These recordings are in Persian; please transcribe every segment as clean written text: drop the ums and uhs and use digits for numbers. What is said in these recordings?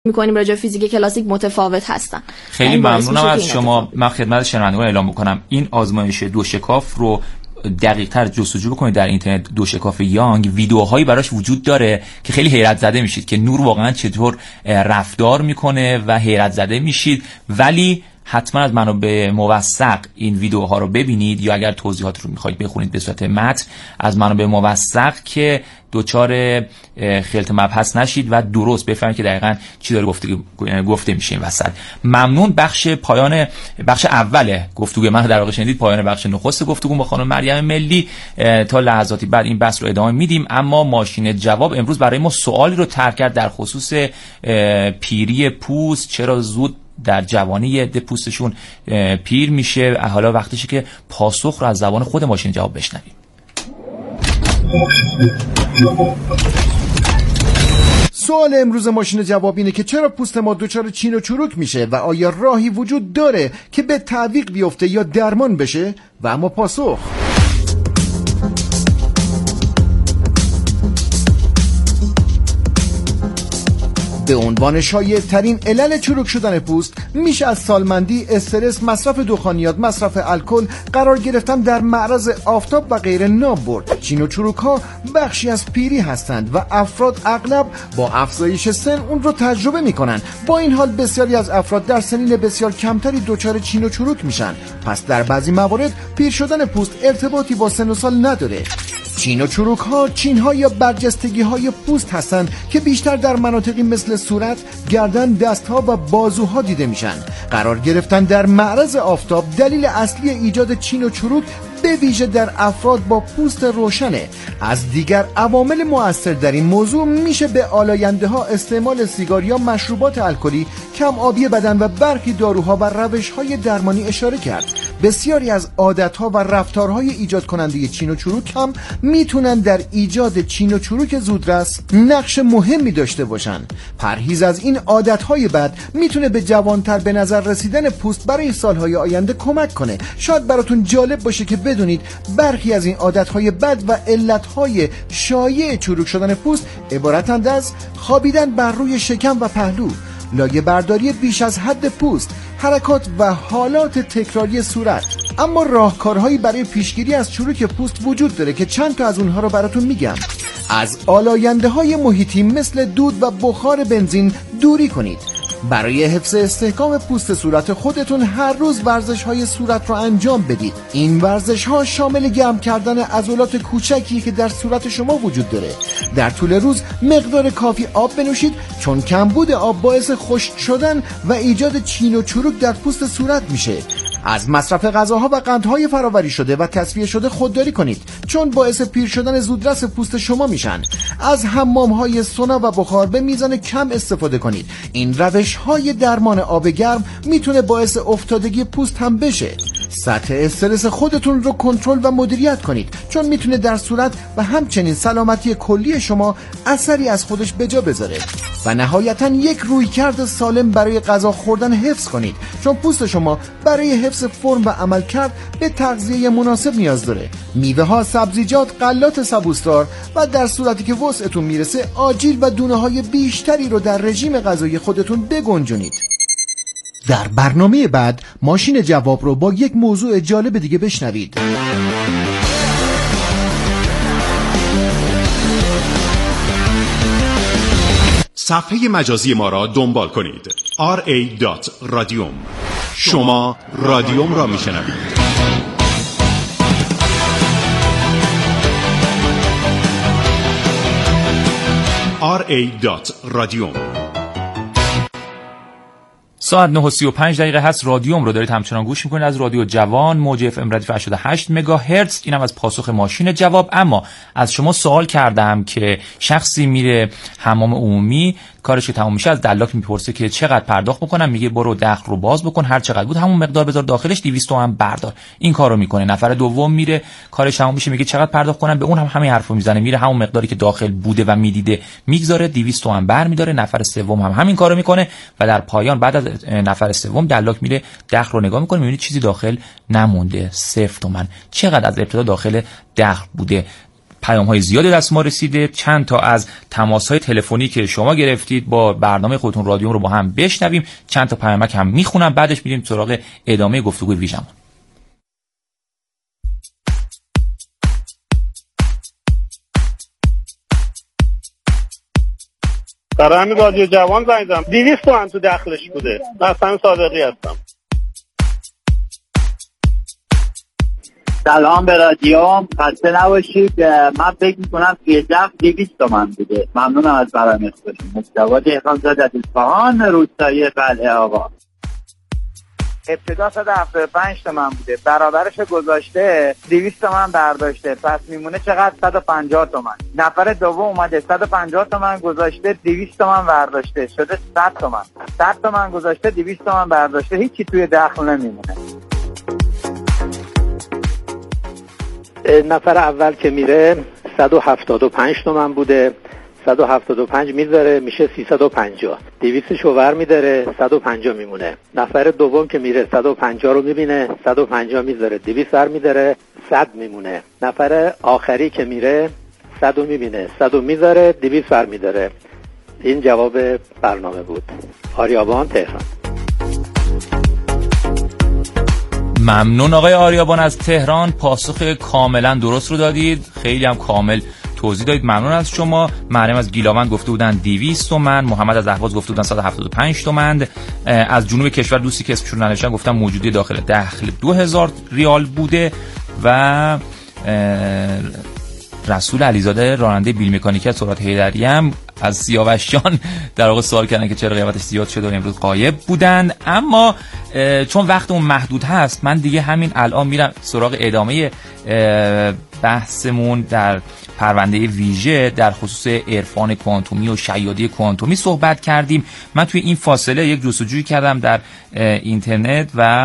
میکنیم راجع به فیزیک کلاسیک متفاوت هستن. خیلی ممنونم از شما. من خدمت شنوندگان اعلام میکنم این آزمایش دو شکاف رو دقیق‌تر جستجو بکنید در اینترنت. دو شکاف یانگ ویدیوهایی براش وجود داره که خیلی حیرت زده میشید که نور واقعا چطور رفتار میکنه و حیرت زده میشید. ولی حتما از منابع موثق این ویدیوها رو ببینید، یا اگر توضیحات رو میخواید بخونید به صورت متن از منابع موثق که دوچار خلط مبحث نشید و درست بفهمید که دقیقاً چی داره گفته میشه این وسط. ممنون. بخش اول گفتگوی من در واقع شنیدید، پایان بخش نخست گفتگو با خانم مریم ملی. تا لحظاتی بعد این بحث رو ادامه میدیم، اما ماشین جواب امروز برای ما سوالی رو طرح کرد در خصوص پیری پوست. چرا زود در جوانی عده پوستشون پیر میشه؟ حالا وقتشه که پاسخ رو از زبان خود ماشین جواب بشنویم. سوال امروز ماشین جواب اینه که چرا پوست ما دچار چین و چروک میشه و آیا راهی وجود داره که به تعویق بیفته یا درمان بشه؟ و اما پاسخ به عنوان شایع ترین علل چروک شدن پوست میشه از سالمندی، استرس، مصرف دخانیات، مصرف الکل، قرار گرفتن در معرض آفتاب و غیره نام برد. چین و چروک ها بخشی از پیری هستند و افراد اغلب با افزایش سن اون رو تجربه میکنن. با این حال بسیاری از افراد در سنین بسیار کمتری دچار چین و چروک میشن. پس در بعضی موارد پیر شدن پوست ارتباطی با سن و سال نداره. چین و چروک ها چین ها یا برجستگی های پوست هستند که بیشتر در مناطقی مثل صورت، گردن، دست ها و بازوها دیده میشن. قرار گرفتن در معرض آفتاب دلیل اصلی ایجاد چین و چروک به ویژه در افراد با پوست روشنه. از دیگر عوامل مؤثر در این موضوع میشه به آلاینده ها، استعمال سیگار یا مشروبات الکلی، کم آبی بدن و برخی داروها و روش های درمانی اشاره کرد. بسیاری از عادت ها و رفتارهای ایجاد کننده چین و چروک هم میتونن در ایجاد چین و چروک زودرس نقش مهمی داشته باشن. پرهیز از این عادت های بد میتونه به جوانتر به نظر رسیدن پوست برای سالهای آینده کمک کنه. شاید براتون جالب باشه که بدونید برخی از این عادت‌های بد و علت‌های شایع چروک شدن پوست عبارتند از خوابیدن بر روی شکم و پهلو، لایه برداری بیش از حد پوست، حرکات و حالات تکراری صورت. اما راهکارهایی برای پیشگیری از چروک پوست وجود داره که چند تا از اونها رو براتون میگم. از آلاینده‌های محیطی مثل دود و بخار بنزین دوری کنید. برای حفظ استحکام پوست صورت خودتون هر روز ورزش‌های صورت رو انجام بدید. این ورزش‌ها شامل گرم کردن عضلات کوچکی که در صورت شما وجود داره. در طول روز مقدار کافی آب بنوشید، چون کمبود آب باعث خشک شدن و ایجاد چین و چروک در پوست صورت میشه. از مصرف غذاها و قندهای فراوری شده و تصفیه شده خودداری کنید، چون باعث پیر شدن زودرس پوست شما میشن. از حمام‌های سونا و بخار به میزان کم استفاده کنید. این روش‌های درمان آب گرم میتونه باعث افتادگی پوست هم بشه. سطح استرس خودتون رو کنترل و مدیریت کنید، چون میتونه در صورت و همچنین سلامتی کلی شما اثری از خودش به جا بذاره. و نهایتاً یک رویکرد سالم برای غذا خوردن حفظ کنید، چون پوست شما برای حفظ فرم و عملکرد به تغذیه مناسب نیاز داره. میوه ها، سبزیجات، غلات سبوسدار و در صورتی که وسعتون میرسه آجیل و دونه های بیشتری رو در رژیم غذایی خودتون بگنجونید. در برنامه بعد ماشین جواب رو با یک موضوع جالب دیگه بشنوید. صفحه مجازی ما را دنبال کنید. ra.radium. شما رادیوم را میشنوید. ra.radium. ساعت 9:35 هست. رادیوم رو دارید همچنان گوش میکنید از رادیو جوان، موج اف ام ردیف 88 مگاهرتز. اینم از پاسخ ماشین جواب. اما از شما سوال کردم که شخصی میره حمام عمومی، کارش که تموم میشه از دلاک میپرسه که چقدر پرداخت بکنم، میگه برو دخل رو باز بکن، هر چقدر بود همون مقدار بذار داخلش، 200 تومن بردار. این کارو میکنه. نفر دوم میره کارش تموم میشه، میگه چقدر پرداخت کنم، به اون هم همین حرفو میزنه، میره همون مقداری که داخل بوده و میدیده میگذاره، 200 تومن برمیداره. نفر سوم هم همین کارو میکنه و در پایان بعد از نفر سوم دلاک میره دخل رو نگاه میکنه، میبینه چیزی داخل نمونده، 0 تومن. چقدر از ابتدا داخل دخل بوده؟ پیام‌های زیادی دست ما رسیده. چند تا از تماس‌های تلفنی که شما گرفتید با برنامه خودتون رادیوم رو با هم بشنویم، چند تا پیامک هم میخونم، بعدش میریم سراغ ادامه گفتگوی ویژمون. برای همین رادیو جوان زنگ زدم. 200 تومن تو دخلش بوده. حسن صادقی هستم. سلام به رادیو، خسته نباشید. من فکر میکنم توی دخل 200 تومن بوده. ممنونم از برنامه خوشتون. مصطفی دهقانزاده از اصفهان، روستایی قلعه آقا. ابتدا 175 تومن بوده، برابرش گذاشته 200 تومن برداشته، پس میمونه چقدر؟ 150 تومن. نفر دوم اومده 150 تومن گذاشته، 200 تومن برداشته، شده 100 تومن. 100 تومن گذاشته، 200 تومن برداشته، هیچی توی دخل نمیمونه. نفر اول که میره 175 تومن بوده، 175 میذاره میشه 350. 200 شوور میداره 150 میمونه. نفر دوم که میره 150 رو میبینه 150 میذاره 200 بر میداره 100 میمونه. نفر آخری که میره 100 رو میبینه 100 رو میذاره 200 بر میداره. این جواب برنامه بود. آریابان، تهران. ممنون آقای آریابان از تهران، پاسخ کاملا درست رو دادید، خیلی هم کامل توضیح دادید. ممنون از شما. مریم از گیلاوند گفته بودن 200 تومن، محمد از اهواز گفته بودن 175 تومن. از جنوب کشور دوستی که اسمشون ننوشتن گفتن موجودی داخل 2000 ریال بوده. و رسول علیزاده راننده بیل مکانیکی از سرعت حیدری هم از سیاوشیان در واقع سوال کردن که چرا قیمتش زیاد شده و امروز غایب بودن. اما چون وقتمون محدود هست، من دیگه همین الان میرم سراغ ادامه بحثمون در پرونده ویژه در خصوص عرفان کوانتومی و شیادی کوانتومی صحبت کردیم. من توی این فاصله یک جستجویی کردم در اینترنت و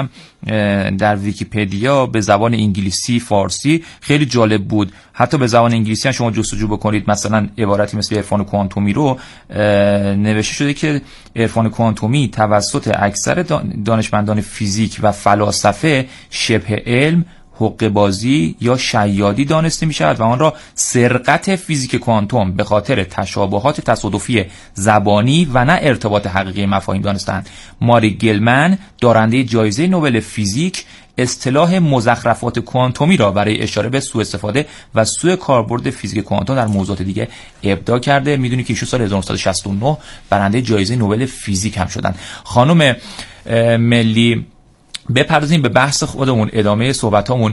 در ویکی‌پدیا به زبان انگلیسی، فارسی، خیلی جالب بود. حتی به زبان انگلیسی هم شما جستجو بکنید، مثلا عبارتی مثل عرفان کوانتومی رو نوشته شده که عرفان کوانتومی توسط اکثر دانشمندان فیزیک و فلاسفه شبه علم، حقه بازی یا شیادی دانسته می شود و آن را سرقت فیزیک کوانتوم به خاطر تشابهات تصادفی زبانی و نه ارتباط حقیقی مفاهیم دانستند. ماری گلمن، دارنده جایزه نوبل فیزیک، اصطلاح مزخرفات کوانتومی را برای اشاره به سوء استفاده و سوء کاربرد فیزیک کوانتوم در موضوعات دیگه ابداع کرده. میدونی که ایشون سال 1969 برنده جایزه نوبل فیزیک هم شدن. خانم ملی، بپردازیم به بحث خودمون، ادامه صحبتامون.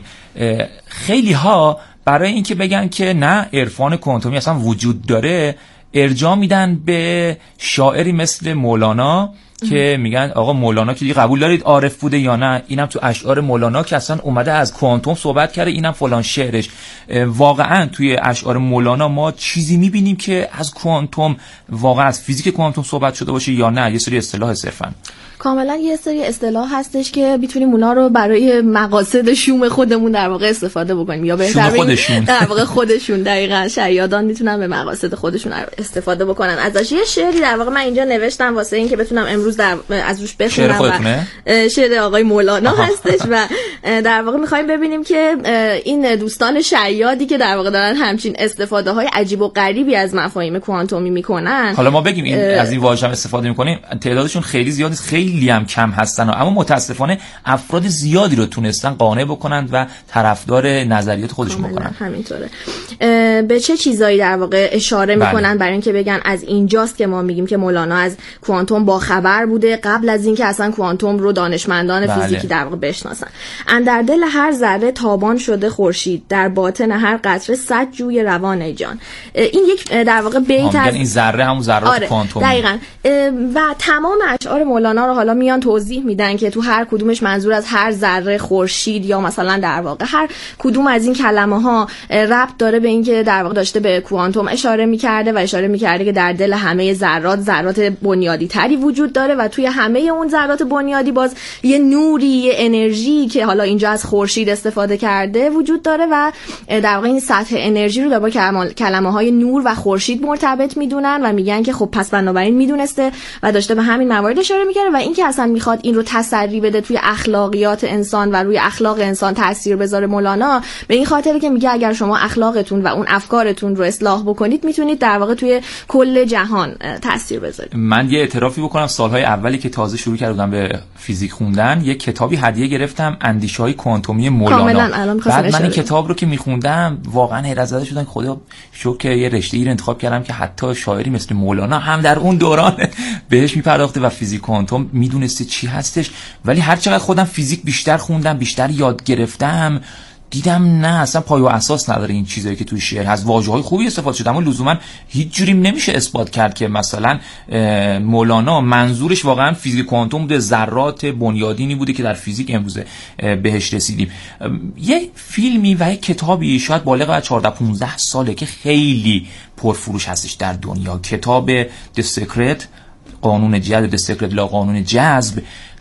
خیلی ها برای اینکه بگن که نه عرفان کوانتومی اصلا وجود داره، ارجاع میدن به شاعری مثل مولانا که میگن آقا مولانا که دیگه قبول دارید عارف بوده یا نه؟ اینم تو اشعار مولانا که اصلا اومده از کوانتوم صحبت کرده، اینم فلان شعرش. واقعا توی اشعار مولانا ما چیزی میبینیم که از کوانتوم، واقعا از فیزیک کوانتوم صحبت شده باشه یا نه یه سری اصطلاح صرفا؟ کاملا یه سری اصطلاح هستش که میتونیم اونا رو برای مقاصد شوم خودمون در واقع استفاده بکنیم، یا بهتر بگیم در واقع خودشون، دقیقاً شیادان میتونن به مقاصد خودشون استفاده بکنن ازش. یه شعری در واقع من اینجا نوشتم واسه این که بتونم امروز از روش بخونم. شعر آقای مولانا هستش و در واقع میخوایم ببینیم که این دوستان شیادی که در واقع دارن همچین استفاده های عجیب و غریبی از مفاهیم کوانتومی میکنن، حالا ما بگیم این از این واژه استفاده میکنیم، تعدادشون خیلی زیاد نیست، خیلی هم کم هستن، اما متاسفانه افراد زیادی رو تونستن قانع بکنند و طرفدار نظریات خودشون بکنن. همینطوره. به چه چیزایی در واقع اشاره میکنن؟ برای اینکه بگن از اینجاست که ما میگیم که مولانا از کوانتوم با خبر بوده قبل از اینکه اصلا کوانتوم رو دانشمندان فیزیکی در واقع بشناسن. اندر دل هر ذره تابان شده خورشید، در باطن هر قطره 100 جوی روان جان. این یک در واقع بیت از این ذره همون ذرات کوانتوم. دقیقاً. و تمام اشعار مولانا رو حالا میان توضیح میدن که تو هر کدومش منظور از هر ذره خورشید یا مثلا در واقع هر کدوم از این کلمه ها ربط داره به اینکه در واقع داشته به کوانتوم اشاره میکرده و اشاره اشاره می‌کرده که در دل همه ذرات بنیادی تری وجود داره و توی همه اون ذرات بنیادی باز یه نوری، یه انرژی که حالا اینجا از خورشید استفاده کرده وجود داره و در واقع این سطح انرژی رو با کلمه‌های نور و خورشید مرتبط میدونن و میگن که خب پس بنابراین میدونسته و داشته به همین موارد اشاره می‌کرده و اینکه اصلا میخواد این رو تسری بده توی اخلاقیات انسان و روی اخلاق انسان تاثیر بذاره مولانا، به این خاطر که میگه اگر شما اخلاقتون و اون افکارتون رو اصلاح بکنید میتونید در واقع توی کل جهان تاثیر بذارید. من یه اعترافی بکنم، سالهای اولی که تازه شروع کردم به فیزیک خوندن یه کتابی هدیه گرفتم، اندیشه‌های کوانتومی مولانا. بعد من این کتاب رو که میخوندم واقعا حیرت زده شدم، خدا شکر که یه رشته‌ای رو انتخاب کردم که حتی شاعری مثل مولانا هم در اون دوران بهش میپرداخته و فیزیک کوانتوم میدونسته چی هستش. ولی هر چقدر خودم فیزیک بیشتر خوندم، بیشتر یاد گرفتم، دیدم نه اصلا پای و اساس نداره این چیزایی که توی شعر هست. واژه‌های خوبی استفاده شده اما لزوما هیچ جوری نمیشه اثبات کرد که مثلا مولانا منظورش واقعا فیزیک کوانتوم بوده، ذرات بنیادینی بوده که در فیزیک امروز بهش رسیدیم. یه فیلمی و یه کتابی شاید بالغ از 14-15 ساله که خیلی پرفروش هستش در دنیا، کتاب The Secret، قانون جذب، The Secret لا قانون جذب،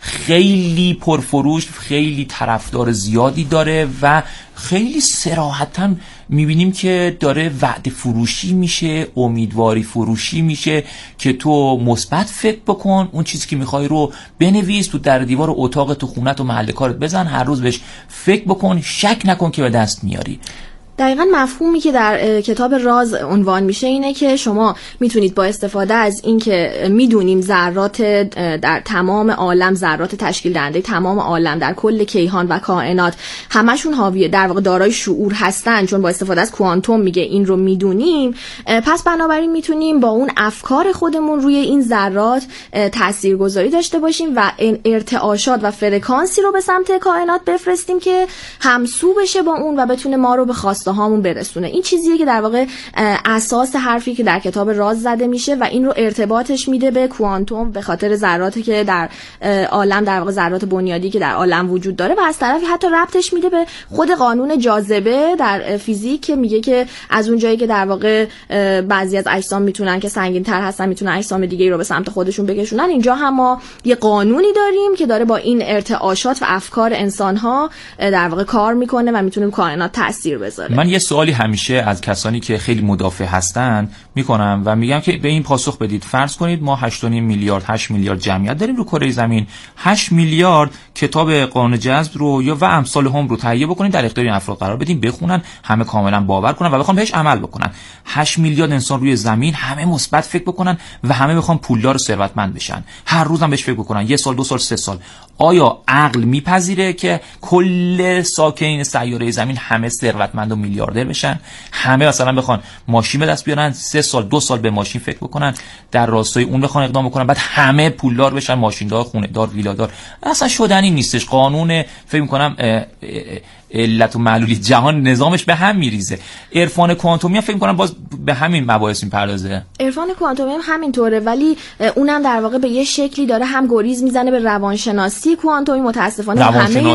خیلی پرفروش، خیلی طرفدار زیادی داره و خیلی صراحتاً میبینیم که داره وعده فروشی میشه، امیدواری فروشی میشه که تو مثبت فکر بکن، اون چیزی که میخوای رو بنویس تو در دیوار اتاق تو خونت و محل کارت بزن، هر روز بهش فکر بکن، شک نکن که به دست میاری. دقیقاً مفهومی که در کتاب راز عنوان میشه اینه که شما میتونید با استفاده از این که میدونیم ذرات در تمام عالم، ذرات تشکیل دهنده تمام عالم در کل کیهان و کائنات همشون حاوی در واقع دارای شعور هستن، چون با استفاده از کوانتوم میگه این رو میدونیم، پس بنابراین میتونیم با اون افکار خودمون روی این ذرات تاثیرگذاری داشته باشیم و ارتعاشات و فرکانسی رو به سمت کائنات بفرستیم که همسو بشه با اون و بتونه ما رو به هامون برسونه. این چیزیه که در واقع اساس حرفی که در کتاب راز زده میشه و این رو ارتباطش میده به کوانتوم به خاطر ذراتی که در عالم، در واقع ذرات بنیادی که در عالم وجود داره، و از طرفی حتی ربطش میده به خود قانون جاذبه در فیزیک که میگه که از اون جایی که در واقع بعضی از اجسام میتونن که سنگین تر هستن میتونن اجسام دیگه رو به سمت خودشون بکشونن، اینجا هم ما یه قانونی داریم که داره با این ارتعاشات و افکار انسان‌ها در واقع کار میکنه و میتونه کائنات تاثیر بذاره. من یه سوالی همیشه از کسانی که خیلی مدافع هستن میکنم و میگم که به این پاسخ بدید، فرض کنید ما 8.5 میلیارد 8 میلیارد جمعیت داریم رو کره زمین، 8 میلیارد کتاب قانون جذب رو یا و امثال هم رو تهیه بکنید، در اختیار این افراد قرار بدیم بخونن، همه کاملا باور کنن و بخوام بهش عمل بکنن. 8 میلیارد انسان روی زمین همه مثبت فکر بکنن و همه بخوام پولدار و ثروتمند بشن، هر روز هم بهش فکر بکنن، 1 سال 2 سال 3 سال، آیا عقل میپذیره که کل ساکنین سیاره زمین همه ثروتمند و میلیاردر بشن؟ همه مثلا بخوان ماشین به دست بیارن، 3 سال 2 سال به ماشین فکر بکنن، در راستای اون بخوان اقدام بکنن، بعد همه پولدار بشن، ماشیندار، خونه دار، ویلادار؟ اصلا شدنی نیستش. قانون فکر می‌کنم علت و معلولی جهان نظامش به هم میریزه. عرفان کوانتومی هم فکر می‌کنم باز به همین مباحث میپردازه. عرفان کوانتومی هم همینطوره، ولی اونم در واقع به یه شکلی داره هم گریز میزنه به روانشناسی کوانتومی. متاسفانه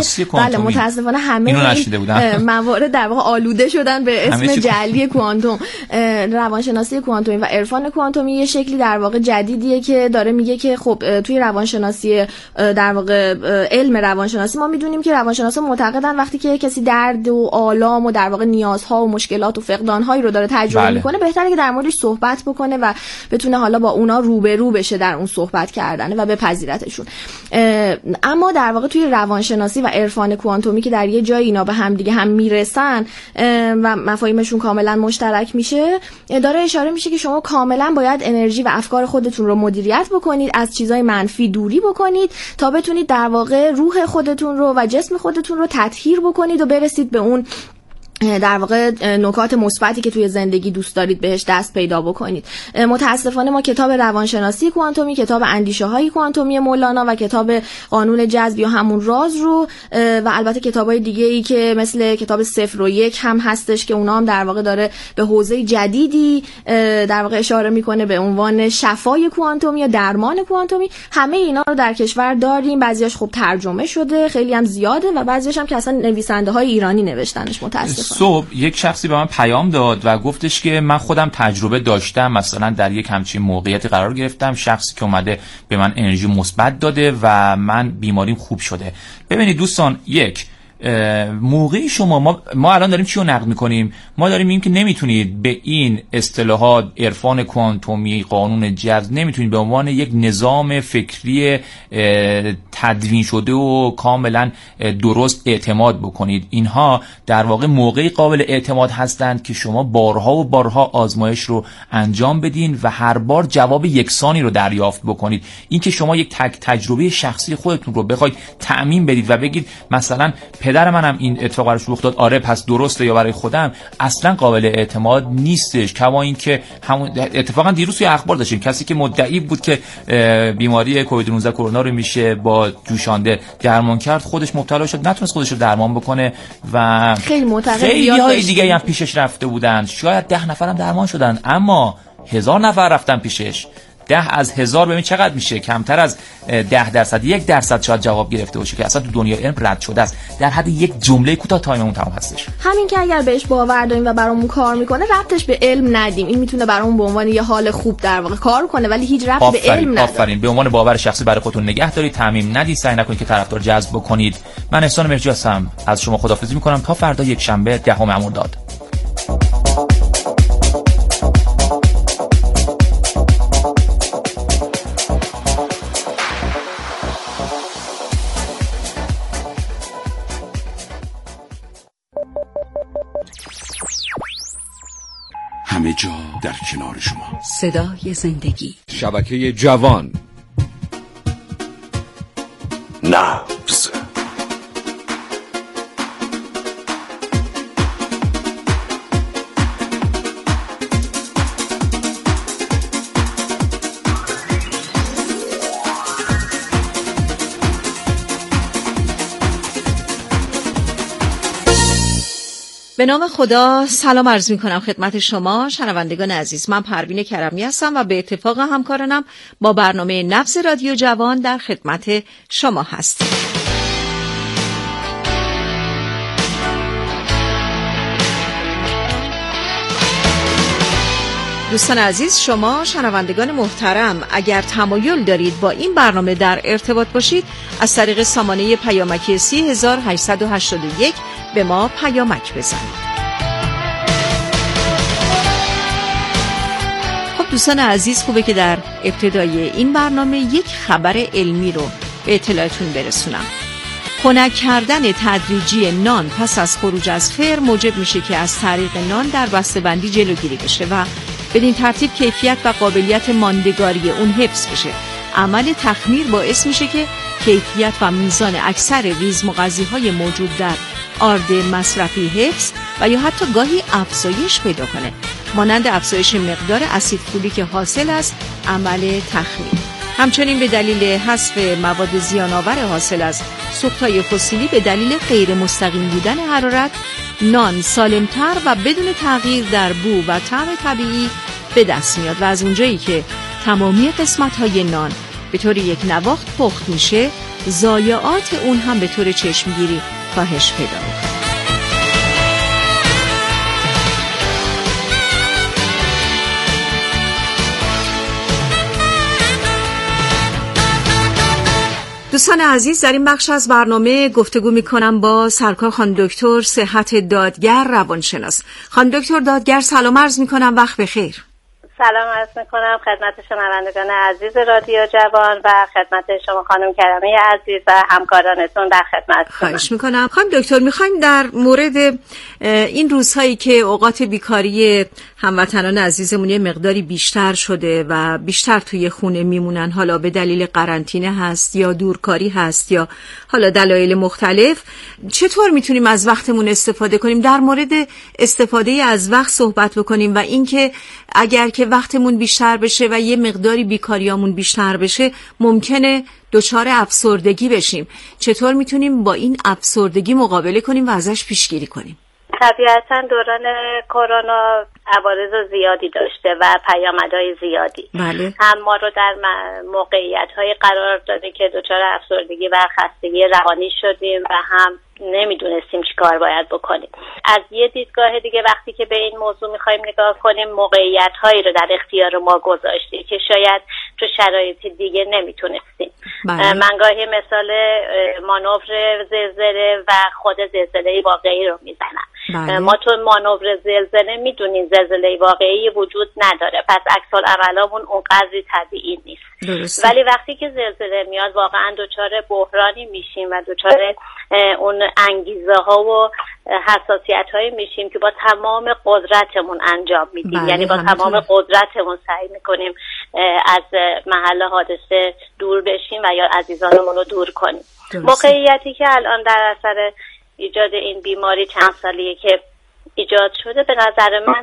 همه موارد در واقع آلوده شدن به اسم جعلی کوانتوم. روانشناسی کوانتومی و عرفان کوانتومی یه شکلی در واقع جدیدیه که داره میگه که خب توی روانشناسی در واقع علم روانشناسی ما میدونیم که روانشناسا معتقدن وقتی که کسی درد و آلام و در واقع نیازها و مشکلات و فقدانهایی رو داره تجربه میکنه، بهتره که در موردش صحبت بکنه و بتونه حالا با اونا روبرو بشه در اون صحبت کردن و بپذیرتشون. اما در واقع توی روانشناسی و عرفان کوانتومی که در یه جایی اینا به هم دیگه هم میرسن و مفاهیمشون کاملا مشترک میشه، داره اشاره میشه که شما کاملا باید انرژی و افکار خودتون رو مدیریت بکنید، از چیزای منفی دوری بکنید تا بتونید در واقع روح خودتون رو و جسم خودتون رو تطهیر بکنید و برسید به اون در واقع نکات مثبتی که توی زندگی دوست دارید بهش دست پیدا بکنید. متاسفانه ما کتاب روانشناسی کوانتومی، کتاب اندیشه‌های کوانتومی مولانا و کتاب قانون جذب یا همون راز رو و البته کتاب‌های دیگه‌ای که مثل کتاب 0 و 1 هم هستش که اونا هم در واقع داره به حوزه جدیدی در واقع اشاره میکنه به عنوان شفای کوانتومی یا درمان کوانتومی، همه اینا رو در کشور داریم. بعضیاش خب ترجمه شده، خیلی هم زیاده و بعضیاش هم که اصلا نویسنده‌های ایرانی نوشتنش متاسفانه. صبح یک شخصی به من پیام داد و گفتش که من خودم تجربه داشتم، مثلا در یک همچین موقعیتی قرار گرفتم، شخصی که اومده به من انرژی مثبت داده و من بیماریم خوب شده. ببینید دوستان، یک موقعی شما ما الان داریم چی رو نقد میکنیم؟ ما داریم میگیم که نمیتونید به این اصطلاحات عرفان کوانتومی، قانون جذب، نمیتونید به عنوان یک نظام فکری تدوین شده و کاملا درست اعتماد بکنید. اینها در واقع موقعی قابل اعتماد هستند که شما بارها و بارها آزمایش رو انجام بدین و هر بار جواب یکسانی رو دریافت بکنید. این که شما یک تجربه شخصی خودتون رو بخواید تأمین بدید و بگید مثلا پدر منم این اتفاق براش رخ داد، آره پس درسته، یا برای خودم، اصلا قابل اعتماد نیستش. کما این که همون اتفاقا دیروز توی اخبار داشتیم کسی که مدعی بود که بیماری کووید 19 کرونا رو میشه با جوشانده درمان کرد، خودش مبتلا شد، نتونست خودش رو درمان بکنه و خیلی های دیگه هم پیشش رفته بودن. شاید 10 نفرم درمان شدن، اما 1000 نفر رفتن پیشش. 10 از 1000 ببین چقدر میشه؟ کمتر از 10%، 1% شاید جواب گرفته باشه که اصلا تو دنیای علم رد شده است. در حد یک جمله کوتاه تایممون تمام هستش. همین که اگر بهش باور داریم و برامون کار میکنه، ربطش به علم ندیم. این میتونه برامون به عنوان یه حال خوب در واقع کار کنه، ولی هیچ ربط به علم نداره. آفرین. به عنوان باور شخصی برای خودتون نگه دارید، تعمیم ندید، سعی نکنید که طرفدار جذب بکنید. من احسان مهرجی هستم، از شما خداحافظی میکنم تا فردا یک شنبه 10 مرداد. همه جا در کنار شما. صدای زندگی. شبکه جوان. نبض. به نام خدا سلام عرض می کنم خدمت شما شنوندگان عزیز. من پروین کرمی هستم و به اتفاق همکارانم با برنامه نبض رادیو جوان در خدمت شما هستیم. دوستان عزیز، شما شنوندگان محترم، اگر تمایل دارید با این برنامه در ارتباط باشید، از طریق سامانه پیامکی 3881 به ما پیامک بزنید. خب دوستان عزیز، خوبه که در ابتدای این برنامه یک خبر علمی رو به اطلاعتون برسونم. خنک کردن تدریجی نان پس از خروج از فر موجب میشه که از طریق نان در بسته‌بندی جلوگیری بشه و بدین ترتیب کیفیت و قابلیت ماندگاری اون حفظ بشه. عمل تخمیر باعث میشه که کیفیت و میزان اکثر ریز مغذی‌های موجود در آرد مصرفی حفظ و یا حتی گاهی افزایش پیدا کنه، مانند افزایش مقدار اسید فولیک حاصل از عمل تخمیر. همچنین به دلیل حذف مواد زیان‌آور حاصل از سوخت‌های فسیلی به دلیل غیر مستقیم بودن حرارت، نان سالمتر و بدون تغییر در بو و طعم طبیعی به دست میاد و از اونجایی که تمامی قسمت‌های نان به طور یک نواخت پخت میشه، ضایعات اون هم به طور چشمگیری کاهش پیدا میکنه. دوستان عزیز، در این بخش از برنامه گفتگو میکنم با سرکار خانم دکتر صحت دادگر روانشناس. خانم دکتر دادگر سلام عرض میکنم، وقت بخیر. سلام عرض میکنم خدمت شنوندگان عزیز رادیو جوان و خدمت شما خانم کرمی عزیز و همکارانتون در خدمتتون. خواهش میکنم. خانم دکتر، میخوایم در مورد این روزهایی که اوقات بیکاری هموطنان عزیزمون یه مقداری بیشتر شده و بیشتر توی خونه میمونن، حالا به دلیل قرنطینه هست یا دورکاری هست یا حالا دلایل مختلف، چطور میتونیم از وقتمون استفاده کنیم؟ در مورد استفاده از وقت صحبت بکنیم و اینکه اگر که وقتمون بیشتر بشه و یه مقداری بیکاریامون بیشتر بشه، ممکنه دچار افسردگی بشیم. چطور میتونیم با این افسردگی مقابله کنیم و ازش پیشگیری کنیم؟ طبیعتا دوران کرونا عوارض زیادی داشته و پیامدهای زیادی. بله. هم ما رو در موقعیت‌های قرار داده که دچار افسردگی و خستگی روانی شدیم و هم نمیدونستیم چی کار باید بکنیم. از یه دیدگاه دیگه وقتی که به این موضوع میخوایم نگاه کنیم، موقعیت‌هایی رو در اختیار ما گذاشته که شاید تو شرایط دیگه نمیتونستیم. من گاهی مثال مانور زلزله و خود زلزله واقعی رو میزنم. ما تو مانور زلزله میدونیم زلزله واقعی وجود نداره، پس عکس‌العملامون اونقدر طبیعی نیست. درسته. ولی وقتی که زلزله میاد واقعا دچار بحرانی میشیم و دچار اون انگیزه ها و حساسیت هایی میشیم که با تمام قدرتمون انجام میدیم. یعنی با تمام قدرتمون سعی میکنیم از محل حادثه دور بشیم و یا عزیزانمون رو دور کنیم. موقعیتی که الان در اثر ایجاد این بیماری چند سالیه که ایجاد شده، به نظر من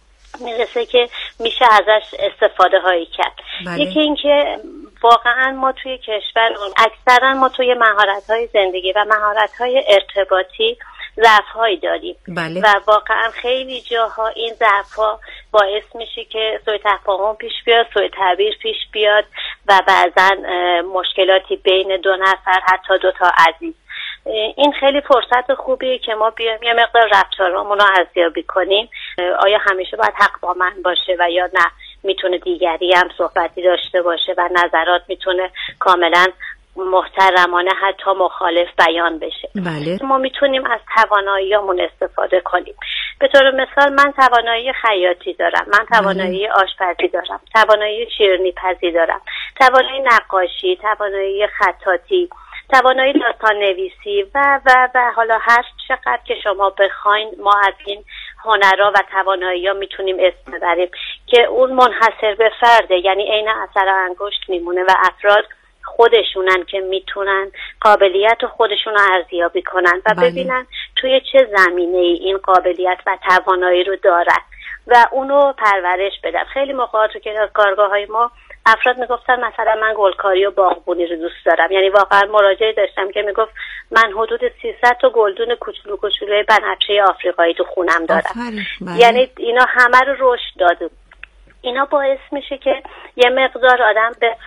میرسه که میشه ازش استفاده هایی کرد. یکی این که واقعا ما توی کشورمون اکثرا ما توی مهارت های زندگی و مهارت های ارتباطی ضعف هایی داریم. و واقعا خیلی جاها این ضعف ها باعث میشه که سوء تفاهم پیش بیاد، سوء تعبیر پیش بیاد و بعضا مشکلاتی بین دو نفر، حتی دو تا عزیز. این خیلی فرصت خوبیه که ما بیایم یه مقدار رفتارامون رو ارزیابی کنیم. آیا همیشه باید حق با من باشه و یا نه میتونه دیگری هم صحبتی داشته باشه و نظرات میتونه کاملا محترمانه حتی مخالف بیان بشه. بله. ما میتونیم از تواناییامون استفاده کنیم. به طور مثال من توانایی خیاطی دارم، من توانایی آشپزی دارم، توانایی شیرینی پزی دارم، توانایی نقاشی، توانایی خطاطی، توانایی داستان نویسی و حالا هر چقدر که شما بخواین ما از این هنرها و توانایی ها میتونیم اسم ببریم که اون منحصر به فرده، یعنی عین اثر انگشت میمونه و افراد خودشونن که میتونن قابلیت خودشون رو ارزیابی کنن و ببینن توی چه زمینه این قابلیت و توانایی رو دارن و اونو پرورش بدن. خیلی موقعات رو که از کارگاه های ما افراد میگفتن مثلا من گلکاری و باغبونی رو دوست دارم. یعنی واقعا مراجعه داشتم که میگفت من حدود 300 تا گلدون کوچولو کوچولوی بنفشه آفریقایی تو خونم دارم. یعنی اینا همه رو رشد داده. اینا باعث میشه که یه مقدار آدم به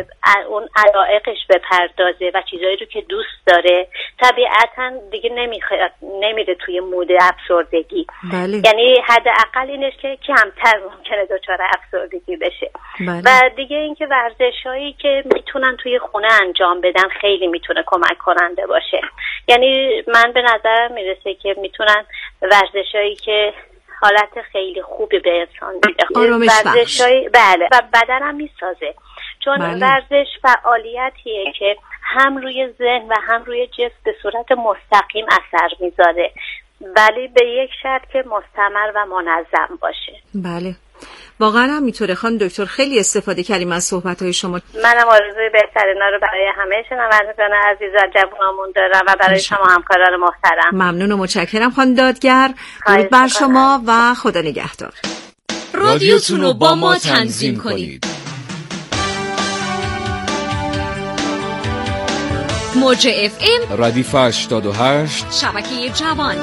اون علایقش بپردازه و چیزایی رو که دوست داره طبیعتا دیگه نمیره توی مود افسردگی. یعنی حداقل اینش که کمتر ممکنه دچار افسردگی بشه. و دیگه اینکه ورزشایی که میتونن توی خونه انجام بدن خیلی میتونه کمک کننده باشه. یعنی من به نظرم میرسه که میتونن ورزشایی که حالت خیلی خوبی به انسان میده، ورزشای و بدنم میسازه، چون ورزش فعالیتیه که هم روی ذهن و هم روی جسم به صورت مستقیم اثر میذاره، ولی به یک شرط که مستمر و منظم باشه. بله واقعا هم میطوره. خانم دکتر خیلی استفاده کردیم از صحبت‌های شما. منم آرزوی بهترینا رو برای همه شنوندگان عزیز و جوانمون دارم و برای شما همکاران محترم. ممنون و متشکرم خانم دادگر. درود بر شما و خدا نگهدار. رادیوتون رو با ما تنظیم کنید. موج FM ردیف 88 شبکه جوان.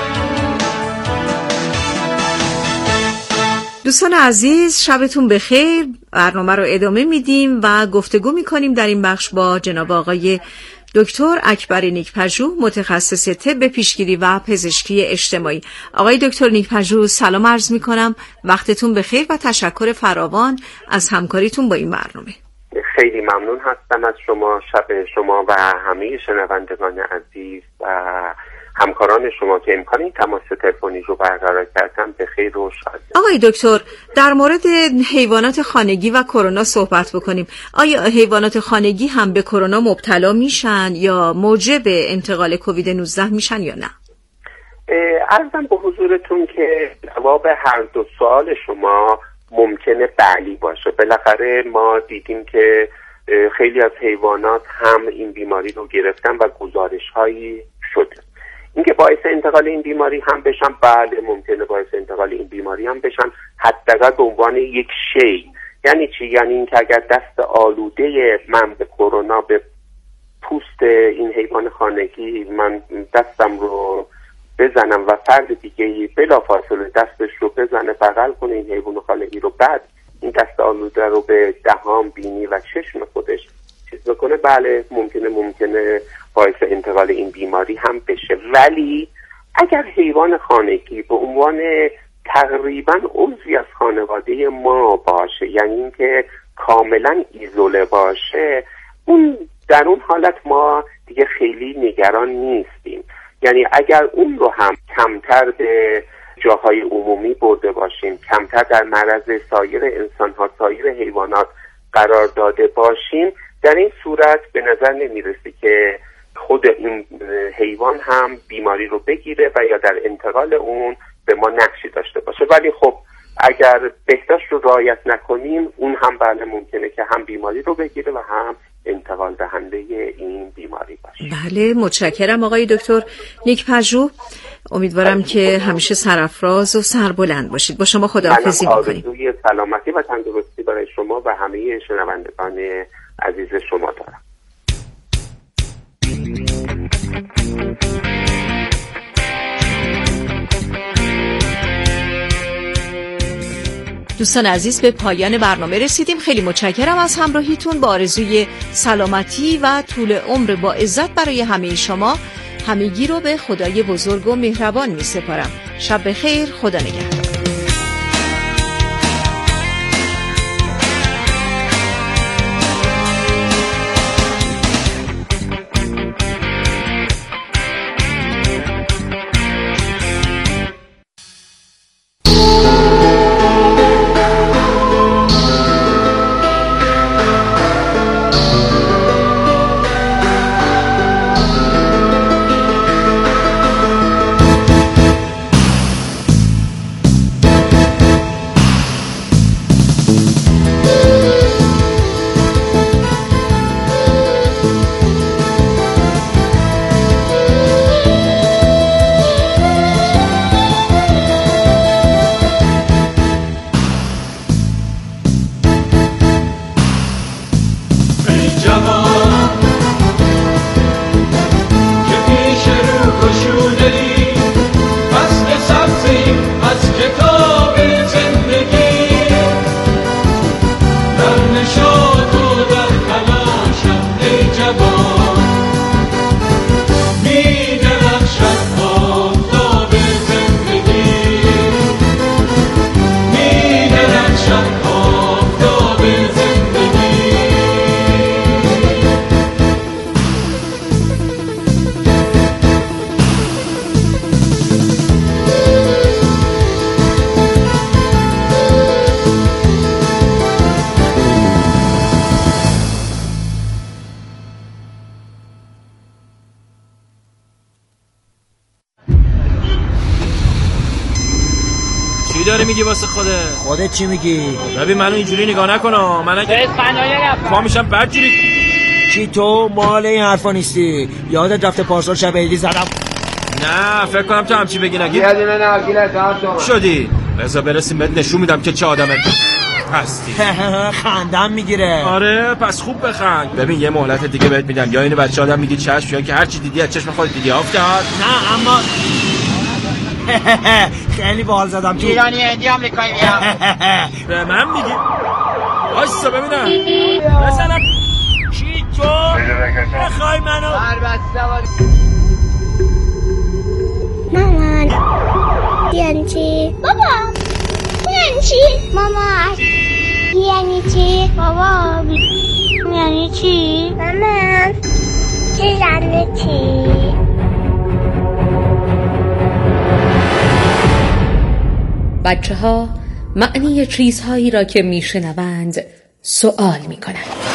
دوستان عزیز شبتون بخیر. برنامه رو ادامه میدیم و گفتگو میکنیم در این بخش با جناب آقای دکتر اکبر نیک‌پژوه، متخصص طب پیشگیری و پزشکی اجتماعی. آقای دکتر نیک‌پژوه سلام عرض میکنم، وقتتون بخیر و تشکر فراوان از همکاریتون با این برنامه. خیلی ممنون هستم از شما، شب شما و همه شنوندگان عزیز و همکاران شما که امکان این تماس تلفنی رو برقرار کردن به خیر و شاد. آقای دکتر در مورد حیوانات خانگی و کرونا صحبت بکنیم. آیا حیوانات خانگی هم به کرونا مبتلا میشن یا موجب انتقال کووید 19 میشن یا نه؟ عرضم به حضورتون که جواب هر دو سوال شما ممکنه بلی باشه. بالاخره ما دیدیم که خیلی از حیوانات هم این بیماری رو گرفتن و گزارش هایی شده. اینکه باعث انتقال این بیماری هم بشن، بله ممکنه باعث انتقال این بیماری هم بشن، حداقل به عنوان یک شی. یعنی چی؟ یعنی اینکه اگر دست آلوده من به کرونا به پوست این حیوان خانگی من دستم رو بزنم و فرد دیگه‌ای بلافاصله دستش رو بزنه بغل کنه این حیوان خانگی رو، بعد این دست آلوده رو به دهان، بینی و چشم خودش چیز بکنه، بله ممکنه باعث انتقال این بیماری هم بشه. ولی اگر حیوان خانگی به عنوان تقریبا عضوی از خانواده ما باشه، یعنی اینکه کاملا ایزوله باشه، در اون حالت ما دیگه خیلی نگران نیستیم. یعنی اگر اون رو هم کمتر به جاهای عمومی برده باشیم، کمتر در معرض سایر انسان‌ها، سایر حیوانات قرار داده باشیم، در این صورت به نظر نمیرسه که خود این حیوان هم بیماری رو بگیره و یا در انتقال اون به ما نقشی داشته باشه. ولی خب اگر بهداشت رو رعایت نکنیم، اون هم بله ممکنه که هم بیماری رو بگیره و هم انتقال دهنده این بیماری باشه. بله، متشکرم آقای دکتر نیک پژوه. امیدوارم که همیشه سرافراز و سربلند باشید. با شما خداحافظی می‌کنیم. آرزوی سلامتی و تندرستی برای شما و همه شنوندگان عزیز شما دارم. دوستان عزیز، به پایان برنامه رسیدیم. خیلی متشکرم از همراهیتون. با آرزوی سلامتی و طول عمر با عزت برای همه شما، همگی رو به خدای بزرگ و مهربان می سپارم. شب بخیر، خدا نگهدار. چی داری میگی واسه خودت چی میگی؟ ببین منو اینجوری نگاه نکنم. من اگه پا میشم بدجوری. چی تو مال این حرفا نیستی؟ یادت رفته پارسال شب عیدی زدم؟ نه فکر کنم تو همچی بگی نگی. یه دونه ناگیلت هم شدی. بذار برسیم بهت نشون میدم که چه آدمه هستی. خندم میگیره. آره پس خوب بخند. ببین یه مهلت دیگه بهت میدم، یا اینو بچه آدم میگی چشم، یا که هر چی دیدی از چشم خودت دیدی. افتاد؟ نه اما خیلی باحال زدم تو. ایرانی هندی آمریکایی میام. به من میگی؟ واسه ببینم. بزنم. چی تو؟ بخوای منو؟ مامان یعنی چی؟ بابا یعنی چی؟ مامان یعنی چی؟ بابا یعنی چی؟ مامان یعنی چی؟ بچه ها معنی چیزهایی را که میشنوند سوال میکنند.